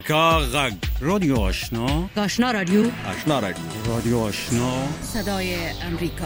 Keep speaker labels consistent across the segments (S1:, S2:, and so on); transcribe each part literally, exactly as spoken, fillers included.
S1: کا غږ رادیو آشنا
S2: آشنا رادیو
S1: آشنا رادیو رادیو آشنا
S2: صدای امریکا.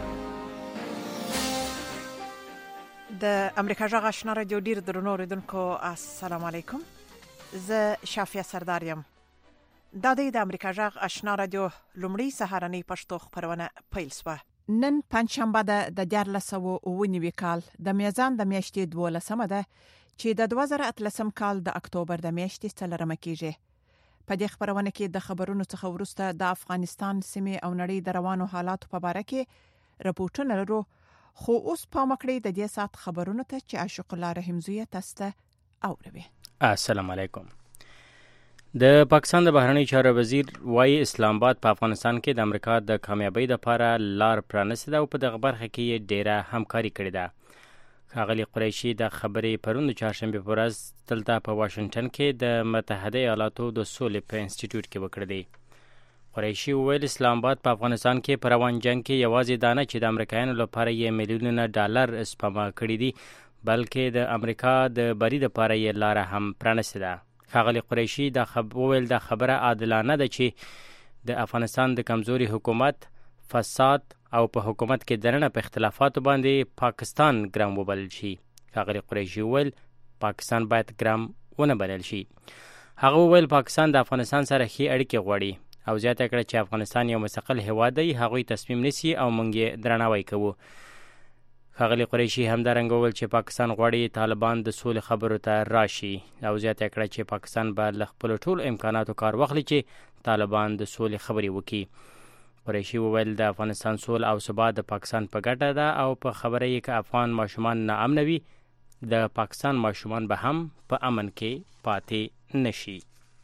S3: د امریکا غږ آشنا رادیو ډیر درنو اوریدونکو السلام علیکم. زه شافیه سردار یم. دا د امریکا غږ آشنا رادیو لومړی سهارنی پښتو خبرونه پیل شوه. نن پنځشنبه ده د دیارلس او اووه نوي کال د میزان د میاشتې دولسمه ده چې د دوه زره اتلسم کال د اکتوبر د میاشتې څلورمه کېږي. په دې خبرونه کې د خبرونو څخه وروسته د افغانستان سیمې او نړۍ د روانو حالاتو په اړه کې راپورټونه لرو، خو اوس پام وکړئ د دې سات خبرونو ته چې عاشق الله رحمزویه تاسو ته اوروي.
S4: السلام علیکم. د پاکستان د بهرنی چارو وزیر وايي اسلام آباد په افغانستان کې د امریکا د کامیابی لپاره لار پرانیسته او په دغه برخه کې ډیره همکاري کړې ده. ښاغلي قریشي د خبرې پرون د چهارشنبې په ورځ دلته په واشنګټن کې د متحده ایالاتو د سولې په انسټیټیوټ کې وکړې دي. قریشي وویل اسلام آباد په افغانستان کې په روان جنگ کې یوازې دا نه چې د امریکایانو لپاره یې میلیونونه ډالر سپما کړي دي، بلکې د امریکا د بری لپاره یې لاره هم پرانیستې ده. ښاغلي قریشي دا خب وویل دا خبره عادلانه ده چې د افغانستان د کمزوري حکومت، فساد او په حکومت کې دننه په اختلافاتو باندې پاکستان ګرام وبلل شي. ښاغلي قریشي وویل پاکستان باید ګرام ونه بلل شي. هغه وویل پاکستان د افغانستان سره ښې اړیکې غواړي او زیاته کړه چې افغانستان یو مستقل هیواد دی، هغوی تصمیم نیسي او موږ یې درناوی کوو. ښاغلي قریشي همدارنګه وویل چې پاکستان غواړي طالبان د سولې خبرو ته راشي او زیاته کړه چې پاکستان به له خپلو ټولو امکاناتو کار واخلي چې طالبان د سولې خبرې وکړي. قریشي وویل د افغانستان سول او ثبات د پاکستان په ګټه ده او په خبره یې که افغان ماشومان ناامن وي د پاکستان ماشومان به هم په امن کې پاتې نشي.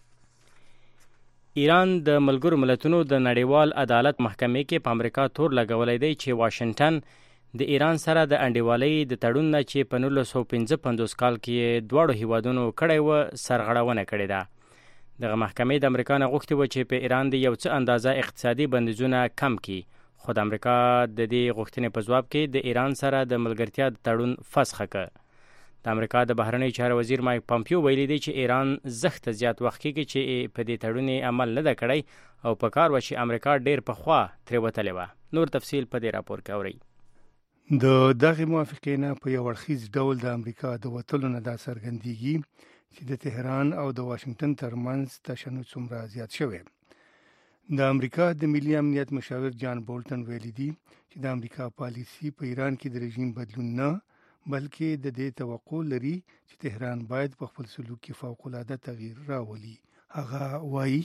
S4: ایران د ملګرو ملتونو د نړیوال عدالت محکمې کې په امریکا تور لګولی دی چې واشنګټن د ایران سره د انډیوالۍ د تړون نه چې په نولس سوه پنځه پنځوس کال کې دواړو هیوادونو کړی و سرغړونه کړې ده. دغه محکمې د امریکا نه غوښتي و چې په ایران د یو څه اندازه اقتصادي بندیزونه کم کړي، خو د امریکا د دې غوښتنې په ځواب کې د ایران سره د ملګرتیا د تړون فسخه کړ. د امریکا د بهرنی چارو وزیر مایک پامپیو ویلي دی چې ایران زښته زیات وخت کېږي چې په دې تړون عمل نه ده کړی او په کار و چې امریکا ډیر پخوا ترې وتلې وه. نور تفصیل په دې راپور کې اورئ.
S5: د دغه موافقې نه په یو اړخیز ډول د امریکا د وتلو نه دا څرګندېږي چې د تهران او د واشنګټن ترمنځ تشنج څومره زیات شوی. د امریکا د ملي امنیت مشاور جان بولټن ویلي دی چې د امریکا پالیسي په ایران کې د رژیم بدلون نه بلکې د دې توقع لري چې تهران باید په خپل سلوک کې فوق العاده تغییر راولي. هغه وایي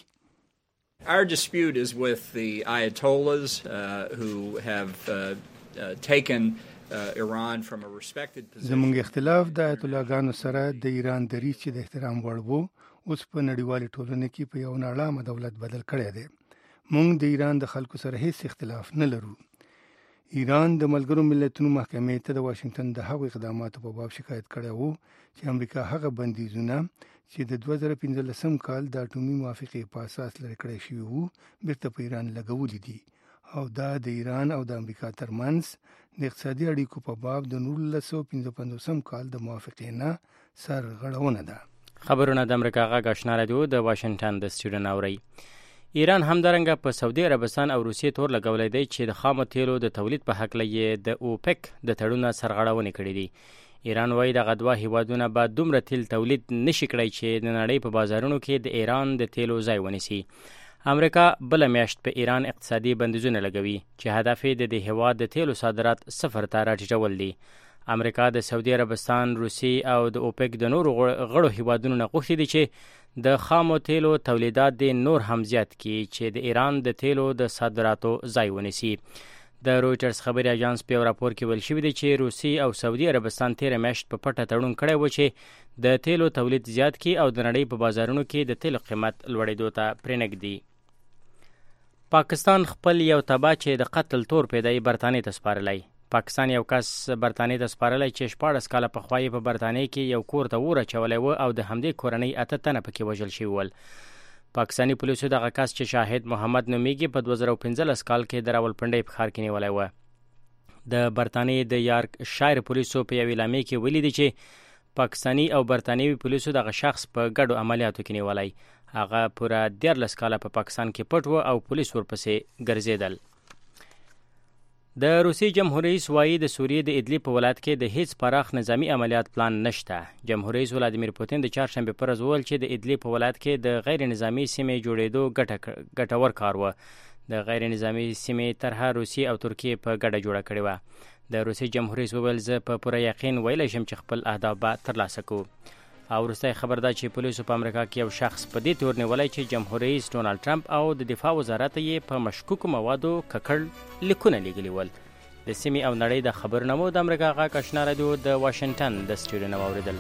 S6: Our dispute is with the Ayatollahs uh, who have uh, uh, taken uh, Iran from a respected position.
S5: زموږ اختلاف د آیت الله ګانو سره د ایران دریځ چې د احترام وړ وو اوس په نړیوالې ټولنې کې په یو ناړامه دولت بدل کړی دی. موږ د ایران د خلکو سره هیڅ اختلاف نه لرو. ایران د ملګرو ملتونو محکمې ته د واشنګټن د هغو اقداماتو په باب شکایت کړی وو چې امریکا هغه بندیزونه چې د دوه زره پنځلسم کال د اټومي موافقې په اساس لرې کړی شوي وو بیرته په ایران لګولي دي او دا د ایران او د امریکا ترمنځ د اقتصادي اړیکو په باب د نولس سوه پنځه پنځوسم کال د موافقې نه سرغړونه ده.
S4: خبرونه د امریکا غږ آشنا رادیو د واشنګټن د سټوډیو نه اورئ. ایران همدارنګه په سعودي عربستان او روسیې تور لګولی دی چې د خامو تیلو د تولید په هکله یې د اوپک د تړون سرغړونې کړې دي. ایران وایي دغه دوه هیوادونه به دومره تیل تولید نشي کړی چې د نړۍ په بازارونو کې د ایران د تیلو ځای ونیسي. امریکا بله میاشت په ایران اقتصادي بندیزونه لګوي چې هدف یې د دې هیواد د تیلو صادرات صفر ته راټیټول دي. امریکا د سعودي عربستان، روسیې او د اوپک د نورو غړو هیوادونو نه غوښتي دي چې د خامو تیلو تولیدات د نور هم زیات کړي چې د ایران د تیلو د صادراتو ځای ونیسي. د رویټرز خبري اژانس په یو راپور کې ویل شوي دی چې روسیې او سعودي عربستان تیره میاشت په پټه تړون کړی و چې د تیلو تولید زیات کړي او د نړۍ په بازارونو کې د تیلو قیمت لوړېدو ته پرېنږدي. پاکستان خپل یو تباه چې د قتل تور پیدایي برطانیې ته سپارلی. پاکستان یو کس برطانیې ته سپارلی چې شپاړس کاله پخوا یې په برطانیې کې یو کور ته اور اچولی و او د همدې کورنۍ اته تنه پکې وژل شوي ول. پاکستاني پولیسو دغه کس چې شاهد محمد نومیږي په دوه زره پنځلس کال کې د راولپنډۍ په ښار کې نیولی و. د برطانیې د یارک شایر پولیسو په یو اعلامیه کې ویلي دي چې پاکستاني او برتانیوي پولیسو دغه شخص په ګډو عملیاتو کې نیولی. هغه پوره دیارلس کاله په پاکستان کې پټ و او پولیس ورپسې ګرځېدل. د روسیې جمهور رئیس وایي د سوریې د ادلیب په ولایت کې د هیڅ پراخ نظامی عملیات پلان نشته. جمهور رئیس ولادیمیر پوتین د چهارشنبې پر ورځ وویل چې د ادلیب په ولایت کې د غیر نظامی سیمې جوړېدو ګټور کار و. د غیر نظامی سیمې طرحه روسیې او ترکیې په ګډه جوړه کړې وه. د روسیې جمهور رئیس وویل زه په پوره یقین ویلی شم چې خپل اهداف به ترلاسه کړو. او وروستی خبر دا چې پولیسو په امریکا کې یو شخص په دې تور نیولی چې جمهور رئیس ډونالډ ټرمپ او د دفاع وزارت یې په مشکوکو موادو ککړ لیکونه لیږلي ول. د سیمې او نړۍ د خبرنامو د امریکا غږ آشنا رادیو د واشنګټن د سټوډیو نه واورېدل.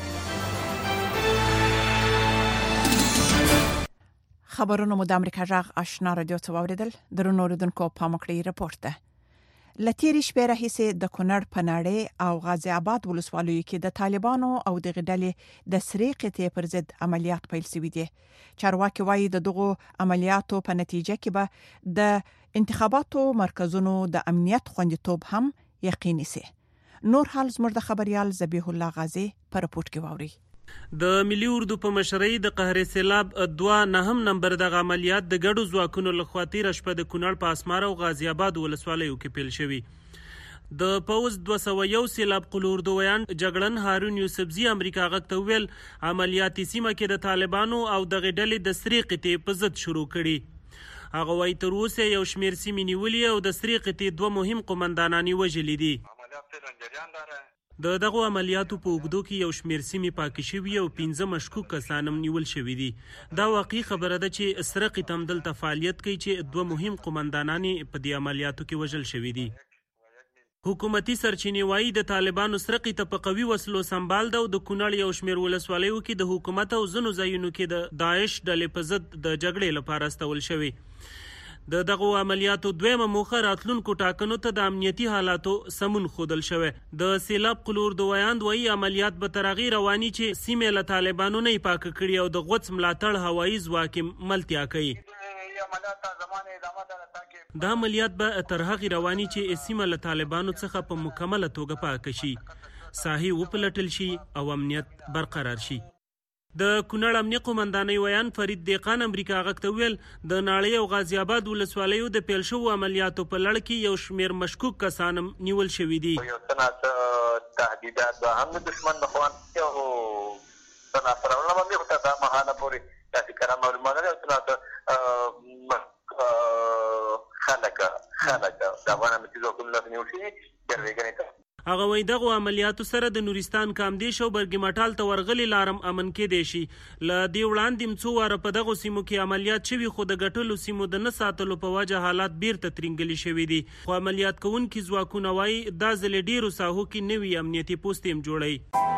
S3: خبرونه مو د امریکا غږ آشنا رادیو څخه واورېدل. درنو اوریدونکو پام وکړئ رپورټ ده. لتیری شپه راهیسې د کونړ پناړې او غازی آباد ولسوالیو کې د طالبانو او د غډلې د سری قطې پر ضد عملیات پیل شوي دي. چارواکي وایي د دغو عملیاتو په نتیجه کې به د انتخاباتو مرکزونو د امنیت خوندیتوب هم یقیني سي. نور حال زموږ د خبريال ذبیح الله غازی په رپورټ کې واوري.
S7: د ملي اردو په مشرۍ د قهر سیلاب دوه نهم نمبر د عملیات د ګډو ځواکونو لخوا تېره شپه د کونړ په اسمار او غازی آباد ولسوالیو کې پیل شوي. د پوز دوه سوه یو سیلاب قلوردویان جګړن هارون یوسفزي امریکا غږ ته ویل عملیاتي سیمه کې د طالبانو او دغې ډلې د سرې قطې په ضد شروع کړي. هغه وایي تر اوسه یو شمېر سیمې نیولي او د سرې قطې دوه مهم قومندانان یې وژلي دي. د دغو عملیاتو په اوږدو کې یو شمېر سیمې پاکې شوي او پنځه مشکوک کسان هم نیول شوي دي. دا واقعي خبره ده چې سره قطه هم دلته فعالیت کوي چې دوه مهم قومندانان په دې عملیاتو کې وژل شوي دي. حکومتي سرچینې وایي د طالبانو سره قطه په قوي وسلو سمبال ده او د کونړ یو شمېر ولسوالیو کې د حکومت او ځینو ځایونو کې د داعش ډلې په ضد د جګړې لپاره استول شوي. د دغو عملیاتو دویمه موخه راتلونکو ټاکنو ته د امنیتي حالاتو سمون ښودل شوی. د سیلاب قلوردویان وایي عملیات به تر هغې رواني چې سیمې له طالبانو نه یې پاکه کړي او د غوڅ ملاتړ هوایي ځواک یې ملتیا کوي. دا عملیات به تر هغې رواني چې سیمه له طالبانو څخه په مکمله توګه پاکه شي، ساحې وپلټل شي او امنیت برقرار شي. د کونړ امنیه قومندانۍ ویان فرید دیقان امریکا غږ ته ویل د ناړۍ او غازی آباد ولسوالیو د پیل شوو عملیاتو په لړ کې یو شمېر مشکوک کسان هم نیول شوي دي.
S8: یو څه تهدیدات به هم د دښمن لخوا او څه سره هم یو ته دا مهاله پورې داسې کارونه معلومات لري او څه خلک خلک د افغان امنیتي ځواکونو لخوا نیول شوي ګروېږنې ته.
S7: هغه وایي دغو عملیاتو سره د نورستان کامدیش او برګي مټال ته ورغلي لارم امن کېدی شي. له دې وړاندې هم څو واره په دغو سیمو کې عملیات شوي خو د ګټلو سیمو د نه ساتلو په وجه حالات بیرته ترینګلي شوي دي. خو عملیات کوونکي ځواکونه وایي دا ځلې ډېرو ساحو کې نوي امنیتي پوستې هم جوړوي.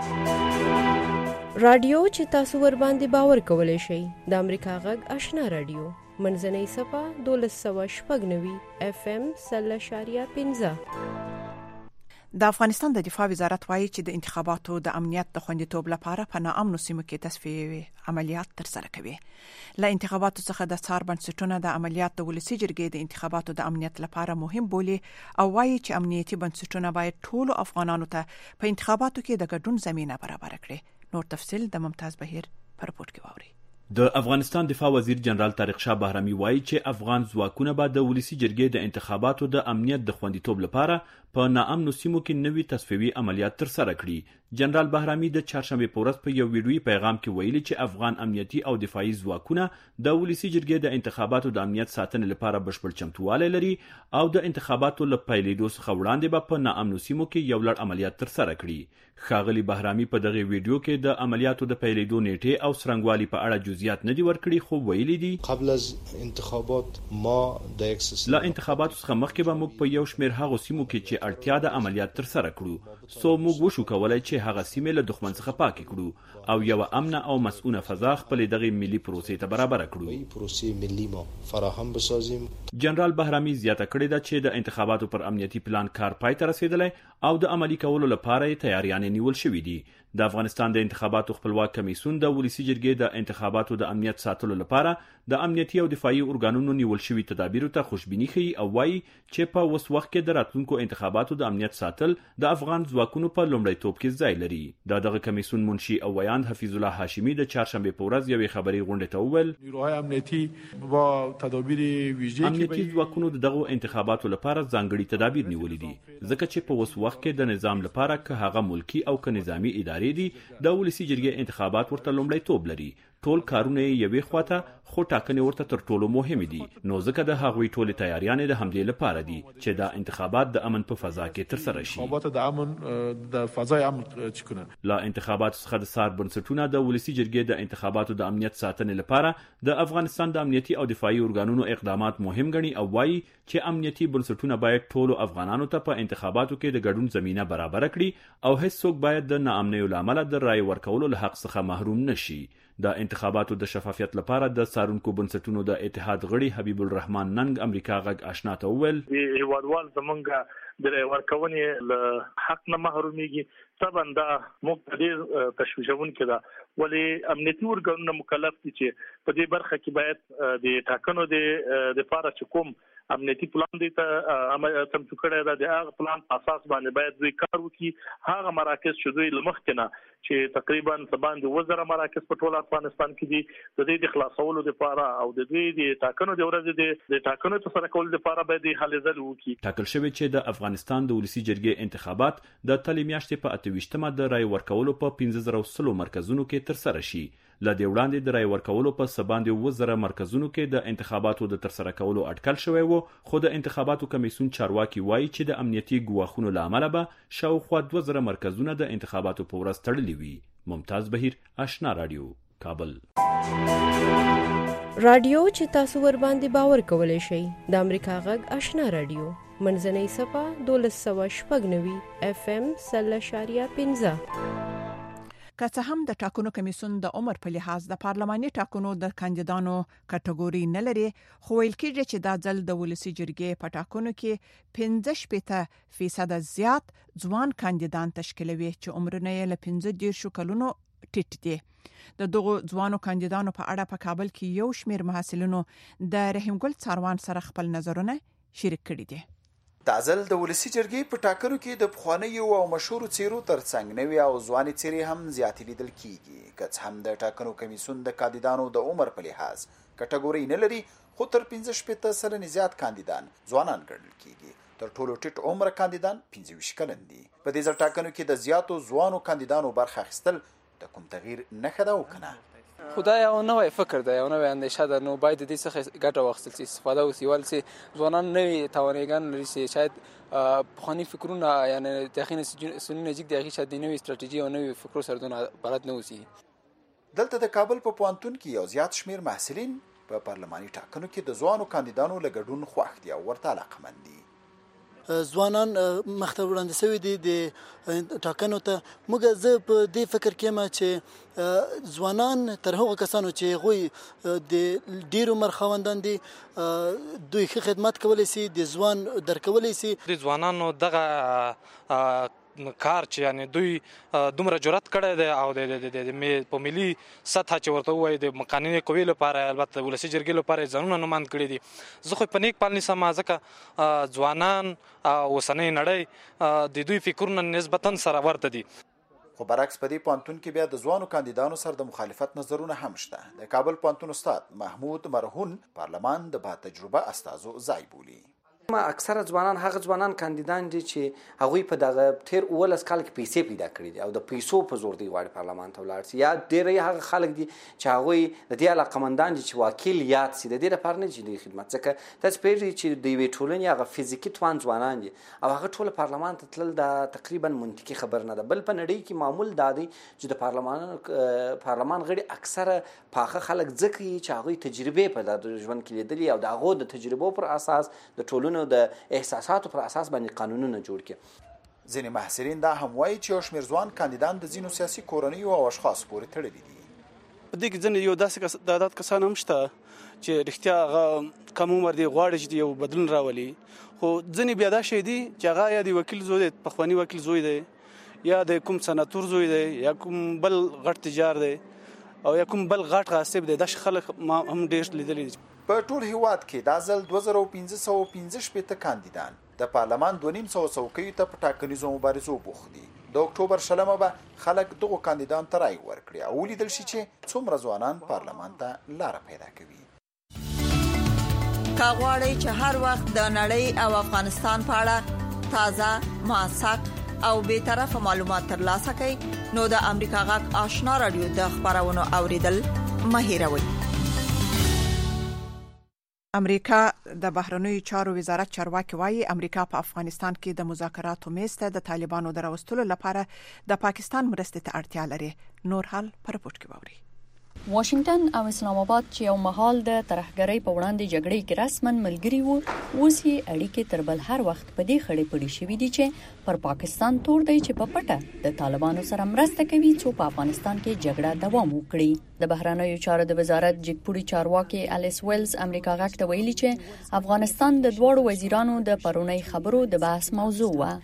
S9: رادیو چې تاسو ورباندې باور کولی شئ د امریکا غږ آشنا رادیو منځنۍ صفحه دولس سوه شپږ نوي اف ام سل اشاریه پنځه.
S3: د افغانستان د دفاع وزارت وایي چې د انتخاباتو د امنیت د خوندیتوب لپاره په ناامنو سیمو کې تصفیې عملیات ترسره کوي. له انتخاباتو څخه د څار بنسټونه د عملیات د ولسي جرګې د انتخاباتو د امنیت لپاره مهم بولي او وایي چې امنیتي بنسټونه باید ټولو افغانانو ته په انتخاباتو کې د ګډون زمينه برابر کړي. نور تفصيل د ممتاز بهیر په رپورت کې واوري.
S10: د افغانستان دفاع وزیر جنرال طارق شاه بهرامي وایي چې افغان ځواکونه به د ولسي جرګې د انتخاباتو د امنیت د خوندیتوب لپاره په ناامنو سیمو کې نوي تصفیوي عملیات ترسره کړي. جنرال بهرامي د چهارشنبې په ورځ په یو ویډیویي پیغام کې ویلي چې افغان امنیتي او دفاعي ځواکونه د ولسي جرګې د انتخاباتو د امنیت ساتنې لپاره بشپړ چمتووالی لري او د انتخاباتو له پیلېدو څخه وړاندې به په ناامنو سیمو کې یو لړ عملیات ترسره کړي. ښاغلي بهرامي په دغه ویډیو کې د عملیاتو د پیلېدو نیټې او څرنګوالي په اړه جزئیات نه دي ورکړي خو ویلي دي
S11: قبل از انتخابات ما د اکسس
S10: لا انتخاباتو څخه مخکې به موږ په یو شمېر هغو سیمو کې چې اړتیا د عملیات ترسره کړو سو موږ وشو کولای چې هغه سیمې له دښمن څخه پاکې کړو او یو امنه او مسؤونه فضا خپل دغه ملي پروسې ته برابر کړو.
S11: پروسې ملي ما فراهم بسازیم.
S10: جنرال بهرامي زیاته کړې ده چې د انتخاباتو پر امنیتي پلان کار پای ته رسیدلی او د عملي کولو لپاره یې تیاریانې نیول شوې دي. د افغانستان د انتخاباتو خپلواک کمیسیون د ولسی جرګې د انتخاباتو د امنیت ساتلو لپاره د امنیتي او دفاعي ارګانونو نیول شوی تدابیرو ته خوشبیني ښیي او وایي چې په اوس وخت کې د راتلونکو انتخاباتو د امنیت ساتل د افغان ځواکونو په لومړیتوب کې ځای لري. د دغه کمیسیون منشي او ویاند حفیظ الله هاشمي د چهارشنبه په ورځ یوې خبري غونډې ته وویل
S12: نیروهای امنیتي با تدابیر ویژې
S10: امنیتي ځواکونو د دغه انتخاباتو لپاره ځانګړي تدابیر نیولې دي ځکه چې په اوس وخت کې د نظام لپاره که هغه ملکی او که نظامی ادارې دي د ولسی جرګې انتخابات ورته لومړیتوب لري. ټول کارونه یوې خواته خو ټاکنې ورته تر ټولو مهم دي نو ځکه د هغوی ټولې تیاریانې د همدې لپاره دي چې دا انتخابات د امن په فضا کې ترسره شي.
S12: انتخابات د امن د فضای امن چکنه
S10: لا انتخابات څخه د سار بنسټونه د ولسی جرګې د انتخاباتو د امنیت ساتنې لپاره د افغانستان د امنیتي او دفاعي ارګانونو اقدامات مهم ګڼي او وایي چې امنیتي بنسټونه باید ټولو افغانانو ته په انتخاباتو کې د ګډون زمينه برابر کړي او هیڅ څوک باید د ناامنیو لامل د رای ورکولو له حق څخه محروم نشي. د انتخاباتو د شفافیت لپاره د سارونکو بنسټونو د اتحاد غړي حبیب الرحمن ننګ امریکا غږ آشنا ته وویل
S13: هیوادوال زمونږ د رای ورکونې له حق نه محرومیږي. طبعا دا موږ ډېر تشویشونکي ده ولې امنیتي ارګانونه مکلف دي چې په دې برخه کې باید د ټاکنو د لپاره چې کوم امنیتي پلان دی ته تمثیل کړی دا د هغه پلان په اساس باندې باید دوی کار وکړي. هغه مراکز چې دوی لمخکې نه چې تقریبا سباندې وزره مراکز په ټول افغانستان کې دي د دې د خلاصولو لپاره او د دې د ټاکنو د ورځې د ټاکنو ترسره کولو لپاره باید هلې ځلې وکړي.
S10: ټاکل شوی چې د افغانستان د ولسی جرګې انتخابات د تلې میاشتې په اته ویشتمه د رای ورکولو په پنځه زره وسلو مرکزونو کې ترسره شي. ل دې وړاندې د رای ورکولو په سباندې وزره مرکزونو کې د انتخاباتو د ترسره کولو اټکل شوی وو خو د انتخاباتو کمیسیون چارواکي وایي چې د امنیتي ګواښونو لامل به شاوخوا دوه زره مرکزونه د انتخاباتو په ورځ تړلي وي. ممتاز بهیر آشنا رادیو کابل.
S9: رادیو چې تاسو ور باندې باور کولای شئ د امریکا غږ آشنا رادیو منځنۍ صفه دولس سوه شپږ نوي اف ام سل اشاریه پنځه.
S3: که څه هم د ټاکنو کمیسیون د عمر په لحاظ د پارلماني ټاکنو د کاندیدانو کټګوري نه لري خو ویل کېږي چې دا ځل د ولسی جرګې په ټاکنو کې پنځه شپږ فیصد زیات ځوان کاندیدان تشکیلوي چې عمرونه یې له پنځه دیرشو کلونو ټیټ دي. د دغو ځوانو کاندیدانو په اړه په کابل کې یو شمېر محصلینو د رحیم ګل څاروان سره خپل نظرونه شریک کړي دي.
S14: دا ځل د ولسی جرګې په ټاکنو کې د پخوانیو او مشهورو څیرو ترڅنګ نوي او ځواني څیرې هم زیاتې لیدل کیږي. که څه هم د ټاکنو کمیسیون د کاندیدانو د عمر په لحاظ کټګوري نه لري خو تر پنځه شپږ سلنې زیات کاندیدان ځوانان ګڼل کیږي. تر ټولو ټیټ عمر کاندیدان پنځه ویشت کلن دي. په دې ځل ټاکنو کې د زیاتو ځوانو کاندیدانو برخه اخیستل د کوم تغییر نښه ده او کنه؟
S15: خدای یو نوې فکر ده یو نوې اندیشه ده نو باید دې څخه ګټه واخیستل شي استفاده وشي ولې ځوانان نوې توانایګان لري چې شاید پخواني فکرونه یعنی داخلي سنن نزدیک دغه شاید نوې ستراتیژي او نوې فکرو سره دونه بلد نه وسی.
S14: دلته د کابل په پوهنتون کې یو زیات شمیر محصلین په پارلماني ټاکنو کې د ځوانو کاندیدانو لګډون خوښ دي او ورته علاقمند دي.
S16: ځوانان مخته وړاندې شوي دي د ټاکنو ته. موږ زه په دې فکر کې یم چې ځوانان تر هغو کسانو چې هغوی د ډېر عمر خاوندان دي دوی ښه خدمت کولی شي د ځوان درکولی شي.
S17: د ځوانانو دغه کار چې یعنی دوی دومره جرأت کړی دی او د په ملي سطح چې ورته وایي د قانوني قوې لپاره البته ولسي جرګې لپاره ځانونه نوماند کړي دي. زه خو په نیک پال نیسم ځکه ځوانان اوسنۍ نړۍ د دوی فکرونه نسبتا سره ورته دي.
S14: خو برعکس په دې پوهنتون کې بیا د ځوانو کاندیدانو سره د مخالفت نظرونه هم شته. د کابل پوهنتون استاد محمود مرهون پارلمان د با تجربه استازو ځای بولي.
S18: ما اکثره ځوانان هغه ځوانان کاندیدان دي چې هغوی په دغه تیر اولس کال کې پیسې پیدا کړي دي او د پیسو په زور دی غواړي پارلمان ته ولاړ شي یا ډېری هغه خلک دي چې هغوی د دې علاقمندان دي چې وکیل یاد شي د دې لپاره نه چې دوی خدمت ځکه تاسو پوهېږئ چې د یوې ټولنې هغه فزیکي توان ځوانان دي او هغه ټول پارلمان ته تلل دا تقریبا منطقي خبر نه ده. بل په نړۍ کې معمول دا دی چې د پارلمان پارلمان غړي اکثره پاخه خلک ځکه چې هغوی تجربې په ژوند کې لیدلي او د هغو د تجربو پر اساس د ټولنو د احساساتو پر اساس باندې قانونونه جوړ کړي.
S14: ځینې محصلین دا هم وایي چې یو شمېر ځوان کاندیدان د ځینو سیاسي کورنیو او اشخاصو پورې تړلي دي.
S19: په دې کې ځینې یو داسې تعداد کسان هم شته چې رښتیا هغه کم عمر دی غواړي چې یو بدلون راولي خو ځینې بیا دا شی دي چې هغه یا د وکیل زوی دی پخواني وکیل زوی دی یا د کوم سناتور زوی دی یا کوم بل غټ تجار دی او یا کوم بل غټ غاصب دی د خلک ما هم ډېر لیدلی دي.
S14: په ټول هیواد کې د ځل دوه زره پنځه سوه پنځه شپېته کاندیدان د پارلمان دوه نیم سوه څوکیو ته په ټاکنیزو مبارزو بوخت دي. د اکتوبر شلمه به خلک دغو کاندیدان ته رای ورکړي او ولیدل شي چې څومره ځوانان پارلمان ته لاره پیدا کوي.
S20: که غواړئ چې هر وخت د نړۍ او افغانستان په اړه تازه، موثق او بیطرفه معلومات ترلاسه کړئ نو د امریکا غږ آشنا رادیو د خبرونو اوریدل مه هېروئ.
S3: امریکا د بهرنیو چارو وزارت چارواکي وايي امریکا په افغانستان کې د مذاکراتو میز ته د طالبانو دراوستلو لپاره د پاکستان مرستې ته اړتیا لري. نور حال په رپورت کې ووري.
S21: واشنگټن او اسلام آباد چې یو مهال د ترهګرۍ په وړاندې جګړې کې رسمن ملګري وو، اوس یې اړیکې تر بل هر وخت په دې خړې پړې شوې دي چې پر پاکستان تور دی چې په پټه د طالبانو سره مرسته کوي څو په افغانستان کې جګړه دوام وکړي. د بهرنیو چارو د وزارت جګپوړي چارواکي الیس ویلز امریکا غږ ته ویلي چې افغانستان د دوړو وزیرانو د پرونی خبرو د بحث موضوع و.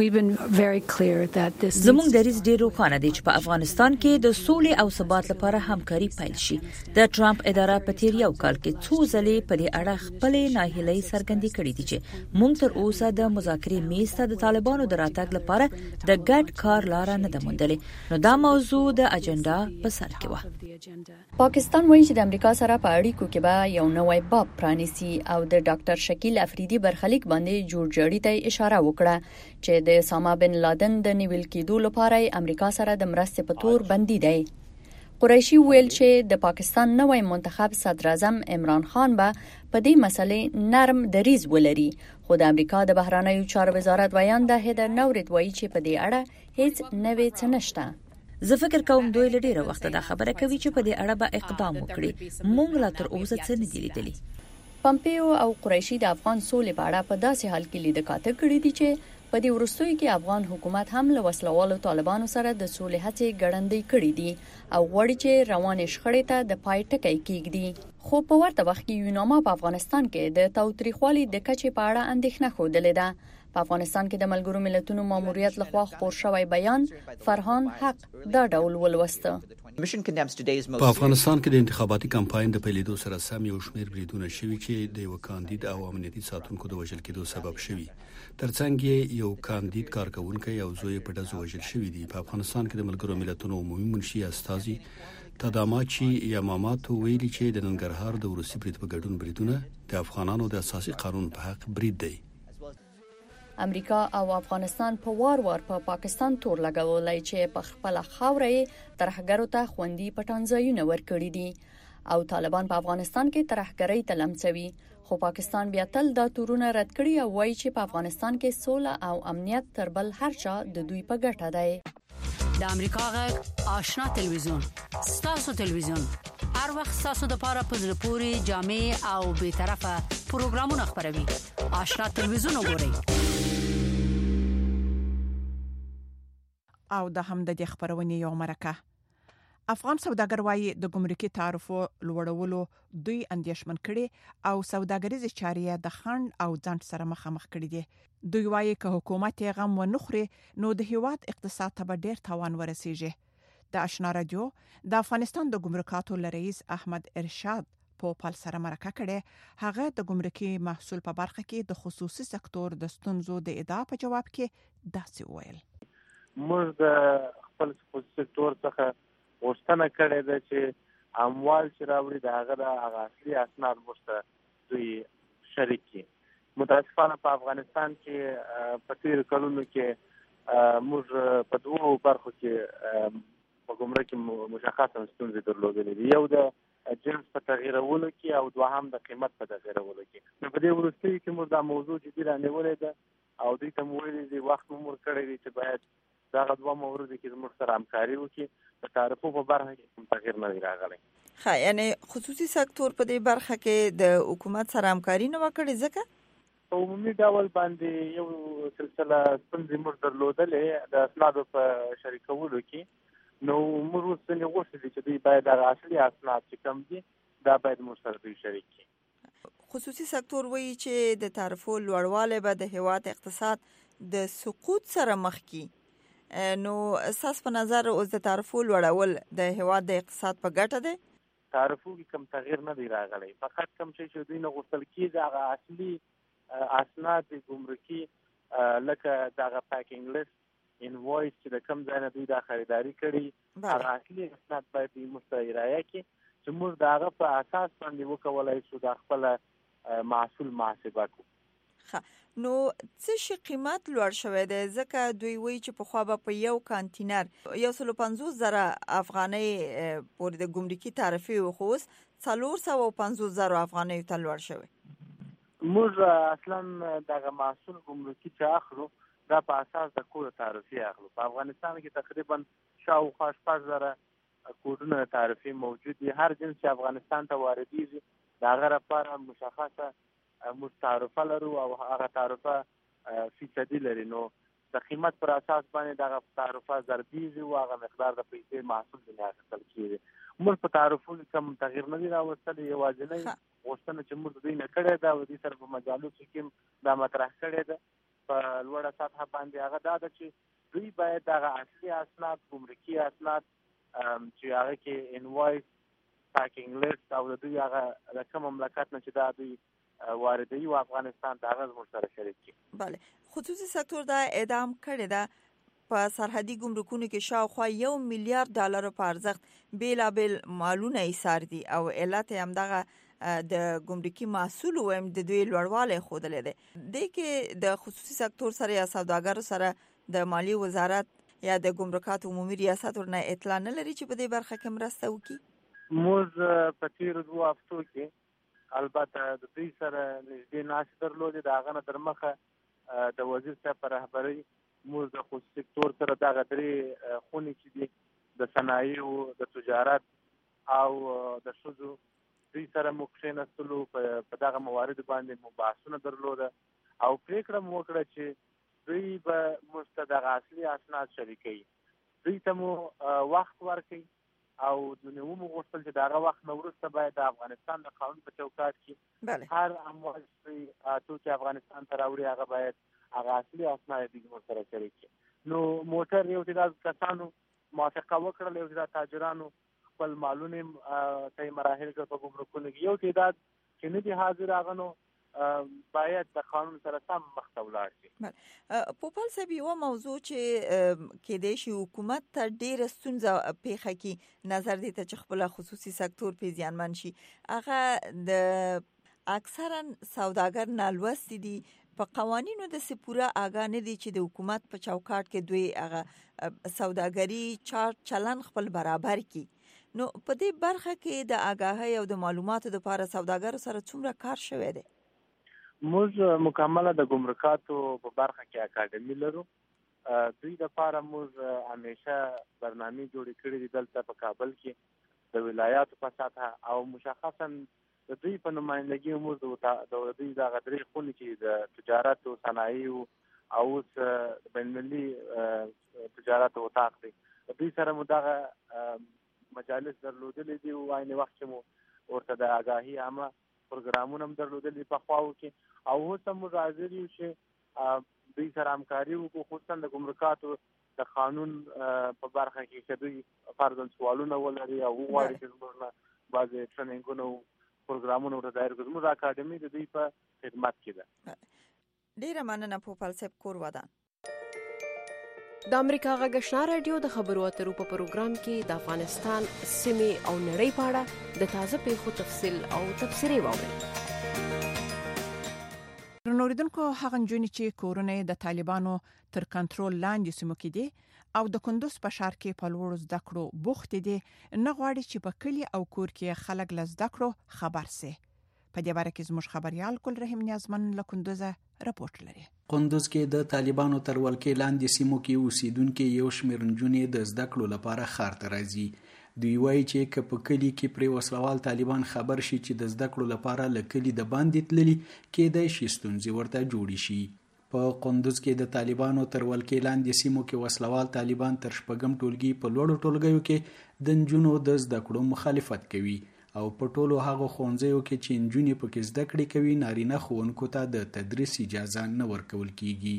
S22: زموږ دریځ ډیر روښانه دی چې په افغانستان کې د سولې او ثبات لپاره همکاري پیل شي. د ټرمپ اداره په تیر یو کال کې څو ځلې په دې اړه خپل ناهیلۍ څرګندې کړې دي چې موږ تر اوسه د مذاکرې میز ته د طالبانو د راتګ لپاره د ګډ کار لار نه ده موندلې، نو دا موضوع د اجنډا په سر کې و.
S21: پاکستان وایي چې د امریکا سره په اړیکو کې به یو نوی باب پرانیسي او د ډاکټر شکیل افریدي برخلیک باندې جوړجاړي ته اشاره وکړه چې د اسامه بن لادن د نیول کېدو لپاره امریکا سره د مرستې په تور بندي دی. قریشي ویل چې د پاکستان نوی منتخب صدر اعظم عمران خان به په دې مسلې نرم دریځ ولري، خو د امریکا د بهرنیو چارو وزارت ویانده هیدر نورید وایي چې په دې اړه هیڅ نوې څه نشته.
S22: زه فکر کوم دوی له ډیره وخت دا خبره کوي چې په دې اړه به اقدام وکړي. موږ لا تر اوسه څه نه دي لیدلي.
S21: پمپیو او قریشي د افغان سولې په اړه په داسې حال کې لیدکاته کړي دي چې په دې وروستیو کې افغان حکومت هم له وسلوالو طالبانو سره د سولې هڅې ګړندۍ کړې دي او غواړي چې روانې شخړې ته د پای ټکی کېږدي. خو په ورته وخت کې یوناما په افغانستان کې د تاوتریخوالي د کچې په اړه اندېښنه ښودلې ده. په افغانستان کې د ملګرو ملتونو ماموریت لخوا خپور شوی بیان فرهان حق دا ډول ولوسته.
S23: په افغانستان کې د انتخاباتي کمپاین د پیلېدو سره سم یو شمېر بریدونه شوي چې د یو کاندید او امنیتي ساتونکو د وژل کېدو سبب شوي. ترڅنګ یې یو کاندید کارکونکي او زوی په ډزو وژل شوي دي. په افغانستان کې د ملګرو ملتونو عمومي منشي استازي تداماچی یاماماتو ویلي چې د ننګرهار د روسي برید په ګډون بریدونه د افغانانو د اساسي قانون په حق برید دی.
S21: امریکا او افغانستان په وار وار په پا پاکستان تور لګولای چې په خپل خاورې ترهګرو ته خوندي پټنځایونه ورکړي دي او طالبان په افغانستان کې ترهګرۍ ته لمسوي، خو پاکستان بیا تل دا تورونه رد کړي او وایي چې په افغانستان کې سوله او امنیت تر بل هر چا د دوی په ګټه دی.
S2: د امریکا غږ آشنا تلویزیون ستاسو تلویزیون هر وخت ستاسو د پاره په زړه پوري جامع او به طرفه پروګرامونه خبروي. آشنا تلویزیون وګورئ.
S3: او د هم د دې خبرونې یو مرکه. افغان سوداګر وايي د ګمرکي تعرفو لوړولو دوی اندیشمن کړي او سوداګریز چارې د خند او ځنډ سره مخامخ کړي دي. دوی وايي که حکومت یې غم ونخوري نو د هیواد اقتصاد ته به ډیر تاوان ورسیږي. د آشنا رادیو د افغانستان د ګمرکاتو رئیس احمد ارشاد په پال سره مرکه کړي. هغه د ګمرکي محصول په برخه کې د خصوصي سکتور د ستونزو د ادعا په جواب کې داسې وویل.
S24: موږ د خپل خصوصي سکتور څخه غوښتنه کړې ده چې اموال چې راوړي د هغه د هغه اصلي اسناد موږ ته دوی شریک کړي. متاسفانه په افغانستان کې په تېرو کلونو کې موږ په دوو برخو کې په ګمرکي مشخصه ستونزې درلودلې دي. یو د جنس په تغیرولو کې او دوهم د قیمت په تغیرولو کې. نو په دې وروستیو کې موږ دا موضوع جدي رانیولې ده او دوی ته مو ویلي دي وخت مو مور کړی دی چې باید دغه دوه موردو کې زموږ سره همکاري وکړي. په تعرفو په برخه کې کوم تغیر نه دی راغلی.
S20: ښه، یعنی خصوصي سکتور په دې برخه کې د حکومت سره همکاري نه وکړي ځکه
S24: په عمومي ډول باندې یو سلسله ستونزې موږ درلودلې د اسنادو په شریکولو کې. نو موږ اوس څنګه غوښتل چې دوی باید هغه اصلي اسناد چې کوم دي دا باید موږ سره دوی شریک کړي.
S20: خصوصي سکتور وایي چې د تعرفو لوړوالی به د هیواد اقتصاد د سقوط سره مخ کړي. نو اساس په نظر اوس د تعرفو لوړول د هیواد د اقتصاد په ګټه دی؟
S24: تعرفو کې کم تغییر نه دی راغلی، فقط کم شي چې دوی نه غوښتل کېږي هغه اصلي اسناد ګمرکي لکه دغه پاکینګ لیست انوایس چې د کم ځای نه دوی دا خریداري کړي هغه اصلي اسناد باید دوی موږ ته ارایه کړي چې موږ د هغه په اساس باندې وکولای شو د خپل محصول محاسبه کړو.
S20: نو څه شي قیمت لوړ شوی دی؟ ځکه دوی وایي چې پخوا به په یو کانتینر یو سل و پنځوس زره افغانۍ پورې د ګمرکي تعرفې و، خو اوس څلور سوه و پنځوس زره افغانیو ته لوړ شوی.
S24: موږ اصلا دغه محصول ګمرکي چې اخلو دا په اساس د کور تعرفې اخلو. په افغانستان کې تقریبا شاوخوا شپږ زره کودونه تعرفې موجود دي. هر جنس چې افغانستان ته واردېږي د هغه لپاره مشخصه موږ تعرفه لرو او هغه تعرفه فیصدي لري، نو د قیمت پر اساس باندې دغه تعرفه ضربېږي او هغه مقدار د پیسې محصول ځینې اخیستل کېږي. موږ په تعرفو کې کوم تغییر نه دی راوستلی، یوازینۍ غوښتنه چې موږ دوی نه کړې ده او دوی سره په مجالسو کې دا مطرح کړې ده په لوړه سطحه باندې هغه دا ده چې دوی باید دغه اصلي اسناد ګمرکي اسناد چې هغه کې انوایس پاکینګ لیست او د دوی هغه د کوم مملکت نه چې دا دوی واردوي او افغانستان د هغه زموږ سره شریک کړي.
S20: بله، خصوصي سکتور دا اعدام کړی ده په سرحدي ګمرکونو کې شاوخوا یو میلیارډ ډالر په ارزښت بیلابیل مالونه ایثار دي او علت هم دغه د ګمرکي محصول ویم د دوی لوړوالی ښودلی دی. دې کې د خصوصي سکتور سره یا سوداګرو سره د مالی وزارت یا د ګمرکات عمومي ریاست ورنه اطلاع نه لري چې په دې برخه کې مرسته وکړي؟
S24: موږ په تېرو دوو هفتو کې البته د دوی سره نږدې ناستې درلودې، د هغه نه تر مخه د وزیر صاحب په رهبرۍ موږ د خصوصي سکتور سره دغه درې خونې چې دي د صنایعو، د تجارت او د ښځو دوی سره موږ کښېنستلو، په دغه مواردو باندې مو بحثونه درلوده او پرېکړه مو وکړه چې دوی به موږ ته دغه اصلي اسناد شریکوي، دوی ته مو وخت ورکوي او د نومو غوښتل چې دغه وخت نه وروسته باید د افغانستان د قانون په چوکاټ کې هر اموال چې توکي افغانستان ته راوړي هغه باید هغه اصلي اسناد دې موږ سره شریک کړي. نو موټر یو تعداد کسانو موافقه وکړل، یو تعداد تاجرانو خپل مالونه ته مراحل کړ په ګمرکونو کې، یو تعداد چې نه دي حاضر هغه نو باید د قانون سره سم مخ ته ولاړ شي.
S20: پوپل صاحب، یوه موضوع چې کېدای شي حکومت ته ډېره ستونزه پیښه کړي نظر دې ته چې خپله خصوصي سکتور پرې زیانمن شي، هغه د اکثرا سوداګر نالوستي دي، په قوانینو داسې پوره آګاه نه دي چې د حکومت په چوکاټ کې دوی هغه سوداګري چار چلن خپل برابر کړي. نو په دې برخه کې د آګاهۍ او د معلوماتو لپاره سوداګرو سره څومره کار شوی دی؟
S24: موږ مکمله د ګمرکاتو په برخه کې اکاډمي لرو. دوی لپاره موږ همیشه برنامې جوړې کړې دي دلته په کابل کې د ولایاتو په سطحه او مشخصا د دوی په نمایندګي موږ د دوی دغه درې خونې چې د تجارت او صنایعو او اوس د بین‌المللي تجارت اتاق دی، دوی سره مو دغه مجالس درلودلې دي او عین وخت چې مو ورته د آګاهي عامه پروګرامونه هم درلودلي په خواو کې او اوس هم موږ حاضر یو چې دوی سره همکاري وکړو، خصوصا د ګمرکاتو د قانون په برخه کې چې دوی فرضاً سوالونه ولري او وغواړي چې زموږ نه بعضې ټریننګونه او پروګرامونه ورته دایر کړو. زموږ اکاډمي د دوی په خدمت کې ده.
S20: ډېره مننه پوپل صاحب. کور ودان.
S9: د امریکا غږ آشنا رادیو د خبرو اترو په پروګرام کې د افغانستان سیمې او نړۍ په اړه د تازه پیښو تفصیل او تبصرې واورئ.
S3: نوریدونکو هغه نجونې چې کورونه د طالبانو تر کنټرول لاندې سیمو کې دي او د کندوز په ښار کې په لوړو زده کړو بوخت دي، نه غواړي چې په کلی او کور کې خلک له زده کړو خبر سي. په دې باره کې زموږ خبريال ګل رحیم نیازمن له کندوز راپورټ لري.
S1: کندوز کې د طالبانو تر ولکې لاندې سیمو کې اوسیدونکو یو شمېر نجونې د زده کړو لپاره ښار ته راځي. دوی وایي چې که په کلی کې پرې وسلوال طالبان خبر شي چې د زده کړو لپاره له کلي د باندې تللي، کېدای شي ستونزې ورته جوړې شي. په کندوز کې د طالبانو تر ولکې لاندې سیمو کې وسلوال طالبان تر شپږم ټولګي په لوړو ټولګیو کې د نجونو د زده کړو مخالفت کوي او په ټولو هغو ښوونځیو کې چې نجونې پکې زده کړې کوي نارینه ښوونکو ته د تدریس اجازه نه ورکول کیږي.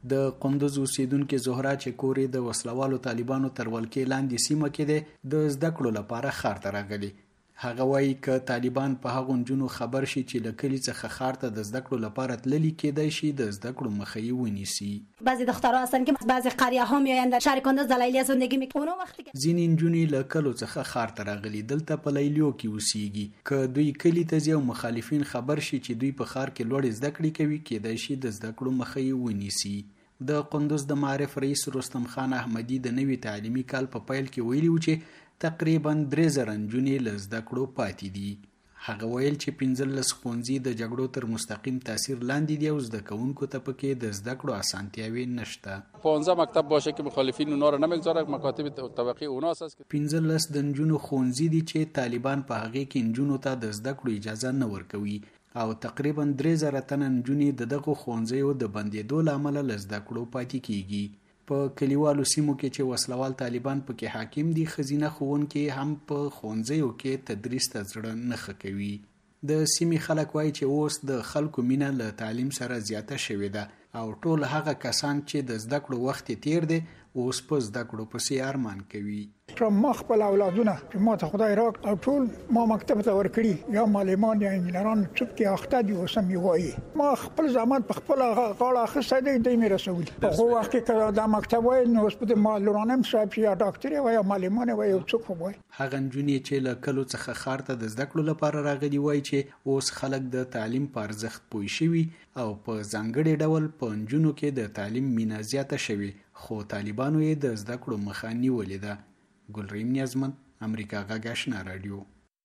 S1: د قندوز اوسیدونکو زهرا چې کورې د وسلوالو طالبانو تر ولکې لاندې سیمه کې ده د زده کړو لپاره ښار ته راغلي. هغه وایي که طالبان په هغو نجونو خبر شي چې له کلي څخه ښار ته د زده کړو لپاره تللي کېدای شي د زده کړو مخه یې ونیسي.
S4: بعضی دخترها هستن که بعضی قریه ها میآیند در شهر کندوز در لیلی زندگی میکنن. وقتی که
S1: ځینې نجونې له کلو څخه ښار ته راغلي دلته په لیلیو کې اوسیږي. که دوی کلي ته ځي او مخالفین خبر شي چې دوی په ښار کې لوړې زده کړې کوي کېدای شي د زده کړو مخه یې ونیسي. د قندوز د معارف رئیس رستم خان احمدي د نوي تعلیمي کال په پیل کې ویلي و چې تقریبا درې زره نجونې له زده کړو پاتې دي. هغه ویل چې پنځلس ښوونځي د جګړو تر مستقیم تاثیر لاندې دي او زده کوونکو ته پکې د زده کړو اسانتیاوې نشته.
S5: پانزده مکتب باشه که مخالفین اونا رو نمیگذاره مکاتب طبقی اوناست است.
S1: پنځلس د نجونو ښوونځي دي چې طالبان په هغې کې نجونو ته د زده کړو اجازه نه ورکوي او تقریبا درې زره تنه نجونې د دغو ښوونځیو د بندېدو له امله له زده کړو پاتې کیږي. په کلیوالو سیمو کې چې وسلوال طالبان پکې حاکم دي ښځینه ښوونکې هم په ښوونځیو کې تدریس ته زړه نه ښه کوي. د سیمې خلک وایي چې اوس د خلکو مینه له تعلیم سره زیاته شوې ده او ټول هغه کسان چې د زده کړو وخت تیر دی اوس په زده کړو پسې ارمان کوي.
S6: ما خپل اولادونه چې ما ته خدای راک او ټول ما مکتب ته ورکړي یا معلمان یا انجینران چوپ کې اخته دي اوس هم وایي ما خپل زحمت په خپل غاړه اخیستی دی دوی مې رسولي. په هغو وخت کې که دا مکتب وایي نو اوس په معلمان صاحب یا ډاکټر وایي یا معلمان وایي او څوک وایي.
S1: هغه نجونې چې له کلو څخه ښار ته د زده کړو لپاره راغلي وایي چې اوس خلک د تعلیم په ارزښت پوه شوي او په ځانګړي ډول په نجونو کې د تعلیم مینه زیاته شوې خو طالبانو یې د زده کړو مخه نیولې ده. ګلریم نیازمن امریکا غږ آشنا رادیو.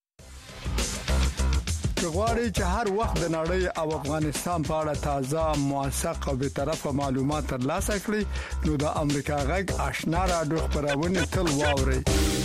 S8: که غواړئ چې هر وخت د نړۍ او افغانستان په اړه تازه موثق او بیطرفه معلومات ترلاسه کړئ نو د امریکا غږ آشنا رادیو خبرونه تل واورئ.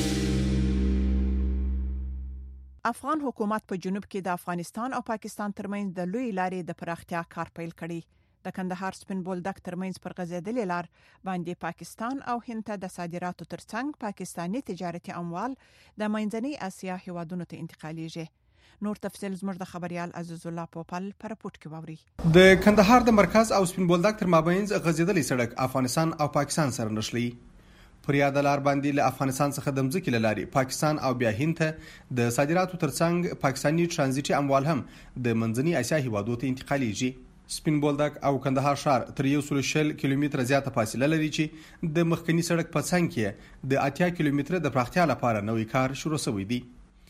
S3: افغان حکومت په جنوب کې د افغانستان او پاکستان ترمنځ د لوی لارې د پراختیا کار پیل کړی. د کندهار سپین بولدک ترمنځ پر غځېدلې لار باندې پاکستان او هند ته د صادراتو ترڅنګ پاکستانی تجارتي اموال د منځنۍ اسیا هیوادونو ته انتقالیږي. نور تفصیل زموږ د خبريال عزیز الله پوپل پر پورت کې ووري.
S25: د کندهار د مرکز او سپین بولدک تر مابینځ غځېدلې سړک افغانستان او پاکستان سره نښلي. پر یاد لار باندې له افغانستان څخه د مځکې لاري پاکستان او بیا هند ته د صادراتو ترڅنګ پاکستانی ترانزیتي اموال هم د منځنۍ اسیا هیوادونو ته انتقالیږي. سپین بولدک او کندهار ښار تر یو سل شل کیلومتره زیاته فاصله لري چې د مخکنی سړک په څنګ کې د اتیا کیلومتره د پراختیا لپاره نوې کار شروع شوی دی.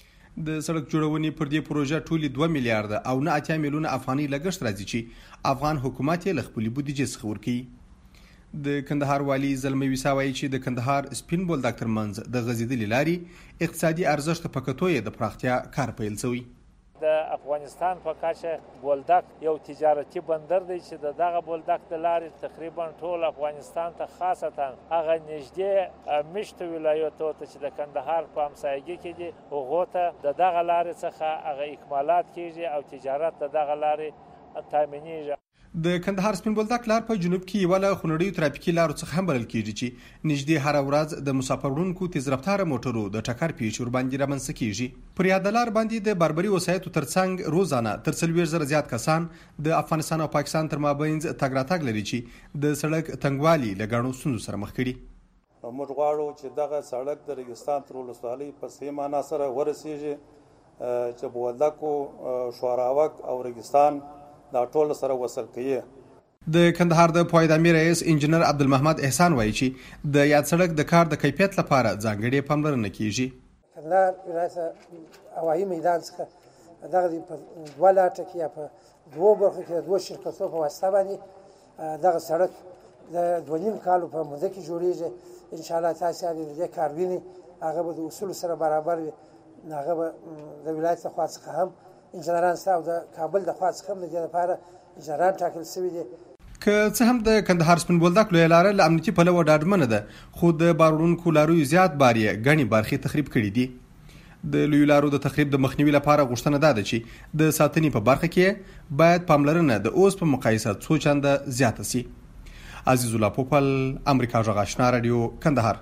S25: د سړک جوړونې پر دې پروژه ټولې دوه میلیارډ او نه اتیا میلیونه افغاني لګښت راځي چې افغان حکومت یې له خپلې بودیجې څخه ورکوي. د کندهار والی زلمی ویسا وایي چې د کندهار سپین بولدک ترمنځ د غځېدلې لارې اقتصادي ارزښت په کتو یې د پراختیا کار پیل شوی.
S26: د افغانستان په کچه بولدک یو تجارتي بندر دی چې د دغه بولدک د لارې تقریبا ټول افغانستان ته خاصتا هغه نږدې مشت ولایتو ته چې د کندهار په همسایګي کې دي هغو ته د دغه لارې څخه هغه اکمالات کیږي او تجارت د دغه لارې تامینېږي.
S25: د کندهار سپین بولدک لار په جنوب کې یو له خونړیو ترافیکي لارو څخه هم بلل کیږي چې نږدې هر ورځ د مسافرونکو تیز رفتار موټرو د ټکر پیښ ور باندې رامنځته کیږي. پر یاد لار باندې د بربري وسایتو ترڅنګ روزانه تر څلوېښت زره زیات کسان د افغانستان او پاکستان تر مابینځ تګ راتګ لري چې د سړک تنګوالي له ګڼو ستونزو سره مخ کړي.
S27: موږ غواړو چې دغه سړک د ریګستان تر ولسوالۍ په سیمانه سره ورسیږي چې بولدک او شوراوک او ریګستان دا ټول سره وصل کړي.
S25: د کندهار د پویدامي رئیس انجنیر عبدالمحمد احسان وایي چې د یاد سړک د کار د کیفیت لپاره ځانګړې پاملرنه کیږي.
S28: کندهار ولایت هوایي میدان څخه دغه په دوه لاټه کې په دوه برخو کې دوه شرکتونو په واسطه باندې دغه سړک د دوه نیم کالو په موده کې جوړیږي. ان شاء الله تاسو دې کار ویني هغه به د اصول سره برابر وي. هغه به د ولایت خوا څخه هم انجنیران او د کابل د خوا څخه هم د دې لپاره انجنیران ټاکل شوي دي.
S25: که څه هم د کندهار سپین بولدک لویه لاره له امنیتي پلوه ډاډمنه ده خو د بار وړونکو لارویو زیات بار یې ګڼې برخې تخریب کړي دي. د لویو لارو د تخریب د مخنیوي لپاره غوښتنه ده چې د ساتنې په برخه کې باید پاملرنه د اوس په مقایسه څو چنده زیاته سي. عزیز الله پوپل امریکا غږ آشنا رادیو کندهار.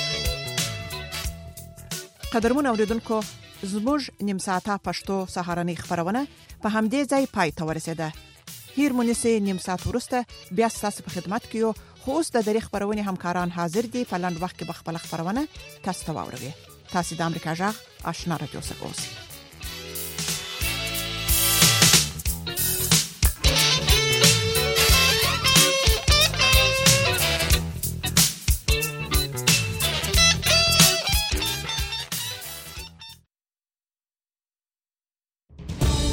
S3: قدرمن اوریدونکو زموږ نیم ساعته پښتو سهارنۍ خبرونه په همدې ځای پای ته ورسېده. هیر مونسه نیم ساعت ورسته بیا تاسو په خدمت کې یو. خو اوس د دریغ خبرونه همکاران حاضر دي په لاند وخت کې بخپل خبرونه تاسو ته واوروي. تاسو د امریکا جغ آشنا رادیو څخه اوسئ.